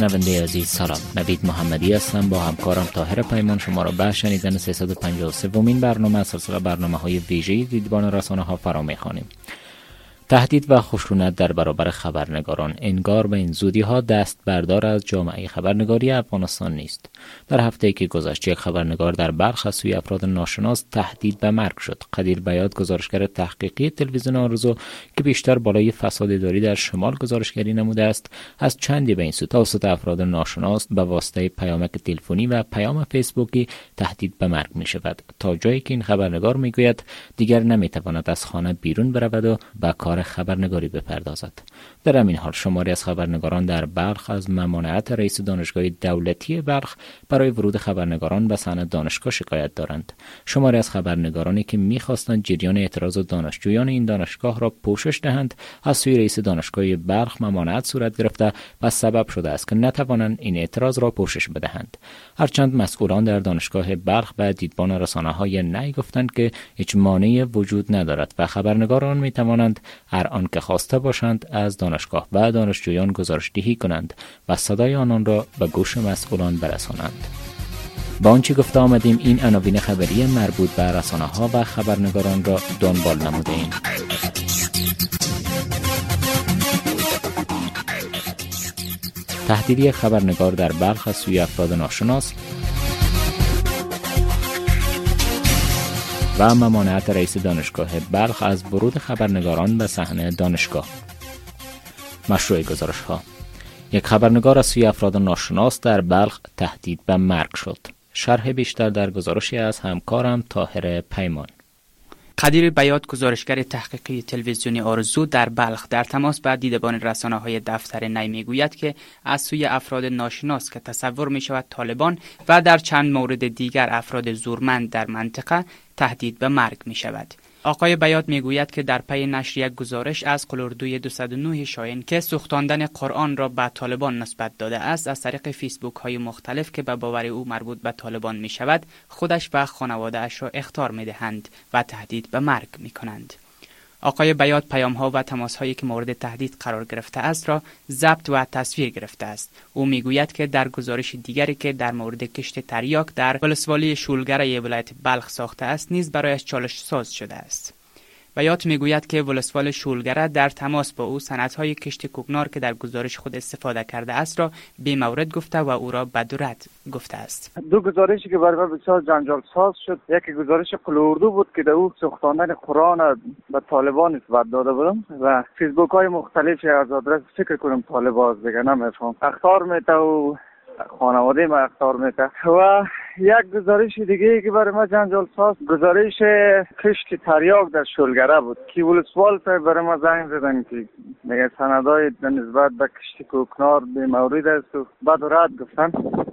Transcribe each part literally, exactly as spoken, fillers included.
شنونده عزیز سلام، نوید محمدی هستم. با همکارم طاهر پیمان شما را به شنیدن سیصد و پنجاه و سومین برنامه از سلسله برنامه‌های ویژه دیدبان رسانه‌ها فرا می‌خوانیم. تهدید و خشونت در برابر خبرنگاران انگار به این زودی‌ها دست بردار از جامعه خبرنگاری افغانستان نیست. در هفته‌ای که گذشت یک خبرنگار در بلخ از سوی افراد ناشناس تهدید به مرگ شد. قدیر بیات، گزارشگر تحقیقی تلویزیون آرزو که بیشتر بالای فساد اداری در شمال گزارشگری نموده است، از چندی به این سو توسط افراد ناشناس به واسطه پیامک تلفنی و پیام فیسبوکی تهدید به مرگ می‌شود، تا جایی که این خبرنگار می‌گوید دیگر نمی‌تواند از خانه بیرون برود و به کار خبرنگاری بپردازد. در همین حال شماری از خبرنگاران در بلخ از ممانعت رئیس دانشگاه دولتی بلخ برای ورود خبرنگاران به صحنه دانشگاه شکایت دارند. شماری از خبرنگارانی که می‌خواستند جریان اعتراض دانشجویان این دانشگاه را پوشش دهند، از سوی رئیس دانشگاه بلخ ممانعت صورت گرفته و سبب شده است که نتوانند این اعتراض را پوشش بدهند. هرچند مسئولان در دانشگاه بلخ به دیدبان رسانه‌های نی گفتند که هیچ مانعی وجود ندارد و خبرنگاران می‌توانند هر آن که خواسته باشند از دانشگاه و دانشجویان گزارش‌دهی کنند و صدای آنان را به گوش مسئولان برسانند. با آنچه گفته آمدیم، این عناوین خبری مربوط به رسانه‌ها و خبرنگاران را دنبال نموده‌ایم. تهدید خبرنگار در بلخ از سوی افراد ناشناس و ممانعت رئیس دانشگاه بلخ از ورود خبرنگاران به صحنه دانشگاه. مشروع گزارش ها: یک خبرنگار از سوی افراد ناشناس در بلخ تهدید به مرگ شد. شرح بیشتر در گزارشی از همکارم طاهر پیمان. قدیر بیات، گزارشگر تحقیقی تلویزیون آرزو در بلخ، در تماس با دیدبان رسانه‌های دفتر نی میگوید که از سوی افراد ناشناس که تصور می شود طالبان و در چند مورد دیگر افراد زورمند در منطقه تهدید به مرگ می شود. آقای بیات میگوید که در پی نشر یک گزارش از قلوردوی دویست و نه شاهین که سوختاندن قرآن را به طالبان نسبت داده است، از طریق فیسبوک های مختلف که به باور او مربوط به طالبان می شود، خودش و خانواده اش را اخطار می دهند و تهدید به مرگ می کنند. آقای بیات پیام ها و تماس هایی که مورد تهدید قرار گرفته است را ضبط و تصویر گرفته است. او میگوید که در گزارش دیگری که در مورد کشت تریاک در ولسوالی شولگره ولایت بلخ ساخته است نیز برایش چالش ساز شده است. بیات میگوید که ولسوال شولگره در تماس با او سندهای کشت کوکنار که در گزارش خود استفاده کرده است را بی مورد گفته و او را بد و رد گفته است. دو گزارشی که برای من بسیار جنجال ساز شد، یکی گزارش قلوردو بود که در او سوختاندن قرآن به طالبان نسبت داده بودم و فیسبوک های مختلفی از آدرس فکر کنم طالبان دیگه نمیفهم اخطار میته و خانواده ما اخطار میته. و یک گزارش دیگه که برای ما جنجال ساز، گزارش کشت تریاک در شولگره بود که ولسوال برای ما زنگ زدن که میگه سندای نسبت به کشت کوکنار بی مورد است و بعد رد گفتن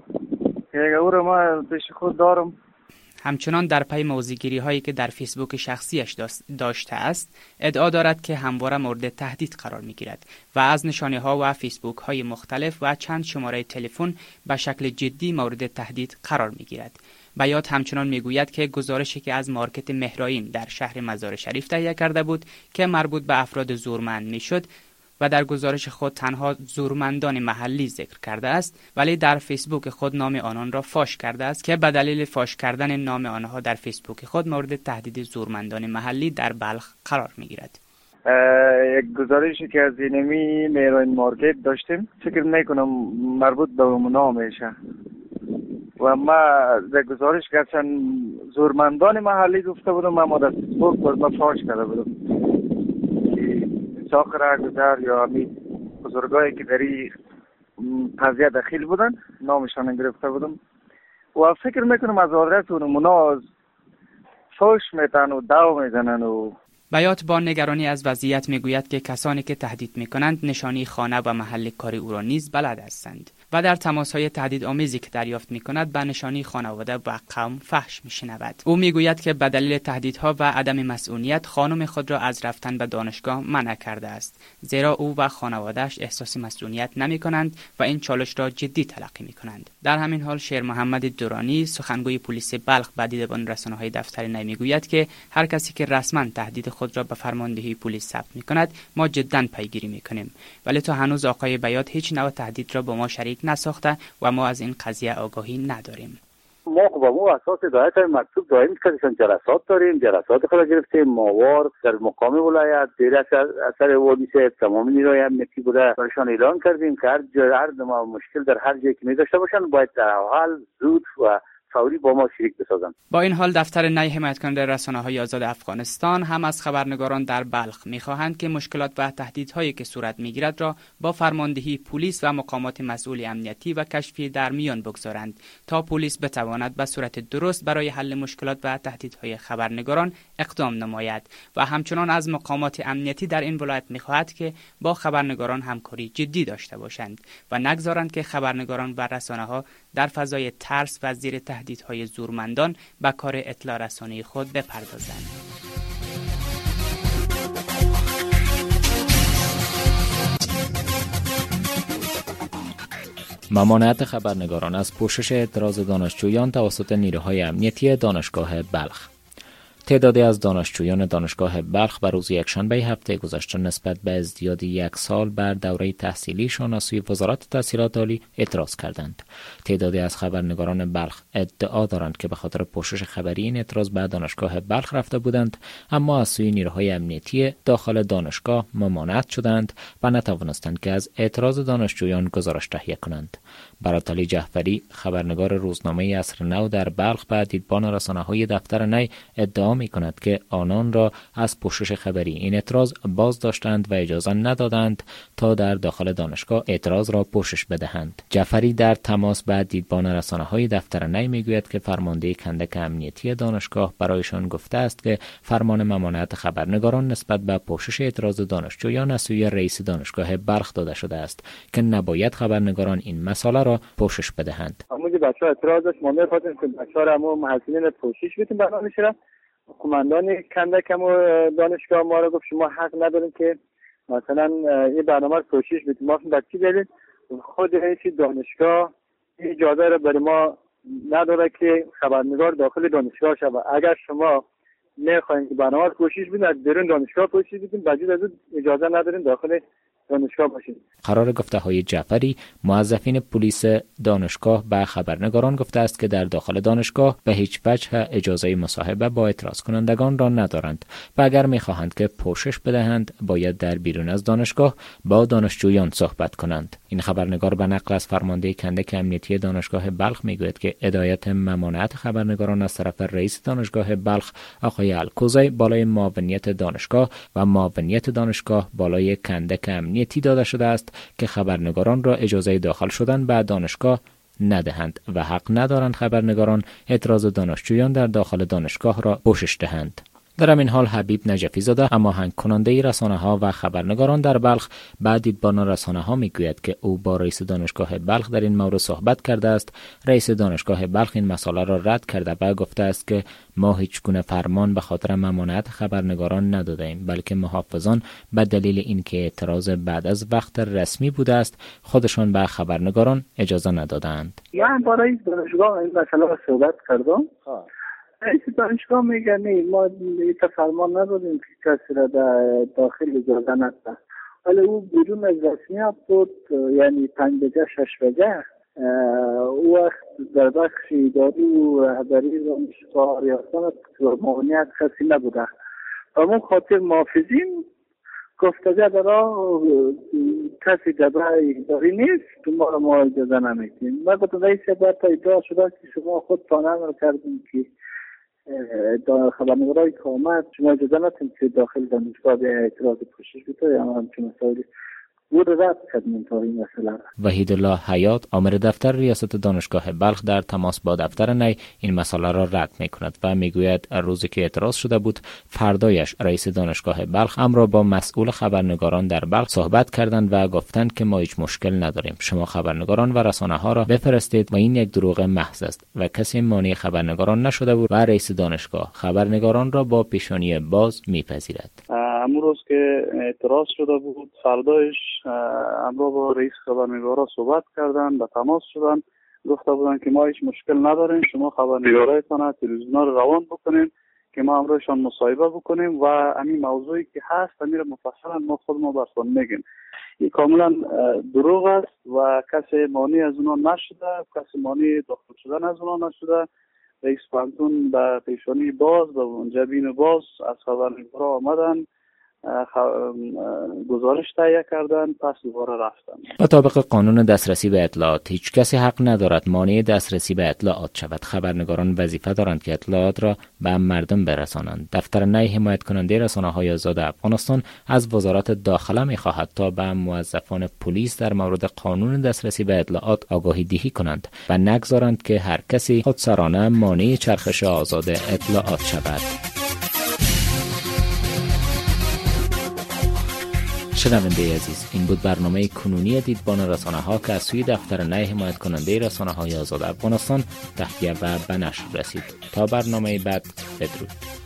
که او رو ما پیش خود دارم. همچنان در پی موضع‌گیری هایی که در فیسبوک شخصیش داشته است، ادعا دارد که همواره مورد تهدید قرار می گیرد و از نشانه ها و فیسبوک های مختلف و چند شماره تلفن به شکل جدی مورد تهدید قرار می گیرد. بیات همچنان می گوید که گزارشی که از مارکت مهرائین در شهر مزار شریف تهیه کرده بود که مربوط به افراد زورمند می شد و در گزارش خود تنها زورمندان محلی ذکر کرده است، ولی در فیسبوک خود نام آنان را فاش کرده است که به دلیل فاش کردن نام آنها در فیسبوک خود مورد تهدید زورمندان محلی در بلخ قرار می گیرد. یک گزارشی که از اینمی مهرائین مارکت داشتیم، فکر میکنم مربوط به اونا میشه و ما در گزارش گرچند زورمندان محلی گفته بودم، اما در فیسبوک باز فاش کرده بودم ساخ رهگذر یا همی بزرگایی که در این قضیه دخیل بودن نامشان گرفته بودم و فکر میکنم از آدرس اونمونا فوش میتن و دو میزنن. و بیات با نگرانی از وضعیت میگوید که کسانی که تهدید میکنند نشانی خانه و محل کاری او را نیز بلد هستند و در تماس‌های تهدید آمیزی که دریافت می‌کند به نشانی خانواده و قوم فحش می‌شنود. او می‌گوید که به دلیل تهدیدها و عدم مسئولیت خانم خود را از رفتن به دانشگاه منع کرده است، زیرا او و خانواده‌اش احساس مسئولیت نمی‌کنند و این چالش را جدی تلقی می‌کنند. در همین حال شیر محمد دورانی، سخنگوی پلیس بلخ، به دیدبان رسانه‌های دفتر نی می‌گوید که هر کسی که رسما تهدید خود را به فرماندهی پلیس ثبت می‌کند ما جداً پیگیری می‌کنیم، ولی تا هنوز آقای بیات هیچ نوع تهدید را با ما شریک نساخته و ما از این قضیه آگاهی نداریم. ما با مو اساس هدایت مکتوب دائم کردیم، جلسات داریم، جلسات خود گرفتیم، ماوار در مقام ولایت زیر اثر حادثه تمام نیروی امنیتی بوده برشان اعلام کردیم که هر جای هر مشکل در هر جایی که می داشته باشن باید در حال زود و فوری با ما شریک بسازند. با این حال دفتر نی حمایت کننده رسانه‌های آزاد افغانستان هم از خبرنگاران در بلخ می‌خواهند که مشکلات و تهدیدهایی که صورت می‌گیرد را با فرماندهی پلیس و مقامات مسئول امنیتی و کشفی در میان بگذارند تا پلیس بتواند به صورت درست برای حل مشکلات و تهدیدهای خبرنگاران اقدام نماید و همچنان از مقامات امنیتی در این ولایت می‌خواهد که با خبرنگاران همکاری جدی داشته باشند و نگذارند که خبرنگاران و رسانه‌ها در فضای ترس و زیر تهدیدهای زورمندان به کار اطلاع رسانی خود بپردازند. ممانعت خبرنگاران از پوشش اعتراض دانشجویان توسط نیروهای امنیتی دانشگاه بلخ. تعدادی از دانشجویان دانشگاه بلخ بر روز یکشنبه هفته گذشته نسبت به ازدیاد یک سال بر دوره تحصیلیشان از سوی وزارت تحصیلات عالی اعتراض کردند. تعدادی از خبرنگاران بلخ ادعا دارند که به خاطر پوشش خبری این اعتراض به دانشگاه بلخ رفته بودند، اما از سوی نیروهای امنیتی داخل دانشگاه ممانعت شدند و نتوانستند که از اعتراض دانشجویان گزارش تهیه کنند. براتعلی جعفری، خبرنگار روزنامه عصر نو در بلخ، به دیدبان رسانه‌های دفتر نی ادعا می کند که آنان را از پوشش خبری این اعتراض باز داشتند و اجازه ندادند تا در داخل دانشگاه اعتراض را پوشش بدهند. جعفری در تماس با دیدبان رسانه‌های دفتر نی میگوید که فرمانده کندک امنیتی دانشگاه برایشان گفته است که فرمان ممانعت خبرنگاران نسبت به پوشش اعتراض دانشجویان از سوی رئیس دانشگاه بلخ داده شده است که نباید خبرنگاران این مسئله را پوشش بدهند. همون بچه‌ها اعتراض داشت، ما می‌خواستیم که بچه‌ها را ما محصولین پوشش بدیم برنامه شده. کماندان کندک هم دانشگاه ما را گفت شما حق ندارین که مثلا این برنامه رو پوشش بدید. ما بچه داریم، خود رئیس دانشگاه اجازه را برای ما نداره که خبرنگار داخل دانشگاه شود. اگر شما نخواهید که برنامه رو پوشش بدید از درون دانشگاه پوشش بدید، بعد از اجازه ندارین داخل دانشگاه باشید. قرار گفته های جعفری، موظفین پلیس دانشگاه به خبرنگاران گفته است که در داخل دانشگاه به هیچ وجه اجازه مصاحبه با اعتراض کنندگان را ندارند و اگر می‌خواهند که پوشش بدهند باید در بیرون از دانشگاه با دانشجویان صحبت کنند. این خبرنگار به نقل از فرمانده کندک امنیتی دانشگاه بلخ میگوید که هدایت ممانعت خبرنگاران از طرف رئیس دانشگاه بلخ آقای الکوزی بالای معاونیت دانشگاه و معاونیت دانشگاه بالای کندک امنیتی داده شده است که خبرنگاران را اجازه داخل شدن به دانشگاه ندهند و حق ندارند خبرنگاران اعتراض دانشجویان در داخل دانشگاه را پوشش دهند. در همین حال حبیب نجفی زاده، هماهنگ کننده رسانه‌ها و خبرنگاران در بلخ، بعد دیدبان رسانه‌ها میگوید که او با رئیس دانشگاه بلخ در این مورد صحبت کرده است. رئیس دانشگاه بلخ این مسئله را رد کرده و گفته است که ما هیچ گونه فرمان به خاطر ممانعت خبرنگاران ندادیم، بلکه محافظان به دلیل اینکه اعتراض بعد از وقت رسمی بوده است خودشان به خبرنگاران اجازه ندادند. من با رئیس دانشگاه این مسئله را صحبت کردم. رئیس دانشگاه میگه نه ما ایتا فرمان ندادیم که کسی را داخل اجازه نده، ولی او بیرون از رسمیت بود، یعنی پنج بجه شش بجه او وقت در بخش اداری و رهبری دانشگاه ریاستان ممانعت کسی نبوده و ما خاطر محافظین گفته دارا کسی جبه اداری نیست که ما را ما اجازه نمیدیم. ما گفتم رئیس باید تا ادعا شده که شما خود پانه کردیم که خبرنگارای که آمد شما اجازه ندید که داخل دانشگاه به اعتراض پوشش بده یا همچین مسائلی بود رد کردیم تا این مسئله. وحید الله حیات، آمر دفتر ریاست دانشگاه بلخ، در تماس با دفتر نی این مسئله را رد می کند و میگوید روزی که اعتراض شده بود فردایش رئیس دانشگاه بلخ امر با مسئول خبرنگاران در بلخ صحبت کردند و گفتند که ما هیچ مشکل نداریم، شما خبرنگاران و رسانه ها را بفرستید و این یک دروغ محض است و کسی مانع خبرنگاران نشده بود و رئیس دانشگاه خبرنگاران را با پیشانی باز میپذیرد. امروز که اعتراض شده بود فردایش امروز با رئیس خبرنگارا صحبت کردن، به تماس شدن، گفته بودن که ما هیچ مشکل نداریم، شما خبرنگارایتان تلویزیونا رو روان بکنین که ما امروزشان مصاحبه بکنیم و همین موضوعی که هست همین مفصلا ما خود ما برسان میگیم. این کاملا دروغ است و کسی مانع از اونا نشده، کسی مانع داخل شدن از اونا نشده. رئیس پانتون به پیشانی باز به جبین باز از خبرنگارا آمدن، گزارش تهیه کردن، پس دوباره رفتن. مطابق قانون دسترسی به اطلاعات هیچ کسی حق ندارد مانع دسترسی به اطلاعات شود. خبرنگاران وظیفه دارند که اطلاعات را به مردم برسانند. دفتر نی حمایت کننده رسانه‌های آزاد افغانستان از وزارت داخله می‌خواهد تا به موظفان پلیس در مورد قانون دسترسی به اطلاعات آگاهی دهی کنند و نگذارند که هر کسی خودسرانه مانع چرخش آزاد اطلاعات شود. شنونده عزیز، این بود برنامه کنونی دیدبان رسانه ها که از سوی دفتر نی حمایت کننده رسانه های آزاد افغانستان تهیه و به نشر رسید. تا برنامه بعد، بدرود.